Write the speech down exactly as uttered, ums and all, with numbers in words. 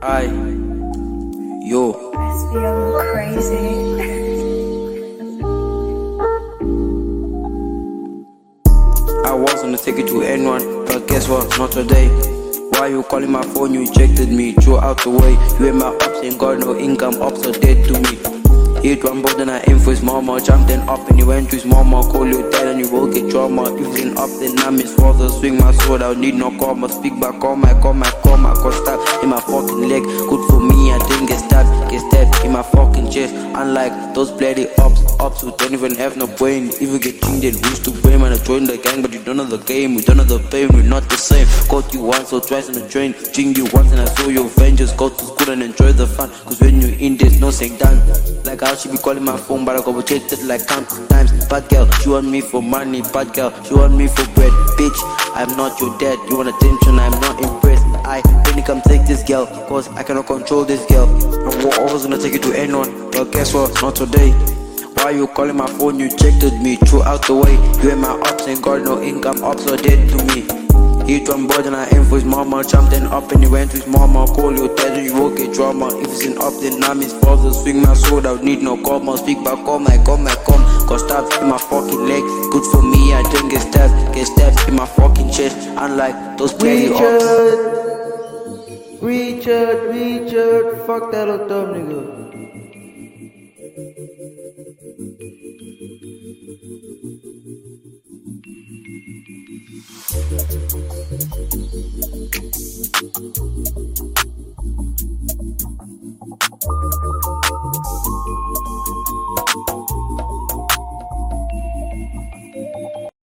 I, yo. I feel crazy. I was gonna take it to anyone, but guess what? Not today. Why you calling my phone? You ejected me, threw out the way. You ain't my ops, ain't got no income, ops are dead to me. Hit one button, I aim for his mama. Jumped then up and he went to his mama. Call you dad and you will get trauma. If you ain't up, then I'm his father. Swing my sword, I don't need no karma. Speak back, call my, call my, call my. Got stabbed in my fucking leg. Good for me, I didn't get stabbed. Get stabbed in my fucking chest. Unlike those bloody ops, ops who don't even have no brain. If you get chinged, then who's to blame? And I joined the gang, but you don't know the game. We don't know the pain, we're not the same. Caught you once or twice on the train. Chinged you once and I saw your vengeance. Go to school and enjoy the fun. Cause when you're in, there's no saying done. Like how she be calling my phone, but I got rejected like countless times. Bad girl, she want me for money. Bad girl, she want me for bread. Bitch, I'm not your dad. You want attention, I'm not impressed. I really come take this girl, cause I cannot control this girl. I was gonna take it to anyone, but guess what? Not today. Why you calling my phone? You ejected me, threw out the way. You ain't my ops, ain't got no income, ops are dead to me. Hit one boy and I aim for his mama. Jumped then up and he went to his mama. Call your dad and you will get drama. If it's an up then I'm his father. Swing my sword, I don't need no karma. Speak back, call my, call my, come. Got stabbed in my fucking leg. Good for me, I didn't get stabbed. Get stabbed in my fucking chest. Unlike those bloody ops. Richard, Richard, fuck that old dumb nigga. Thank you.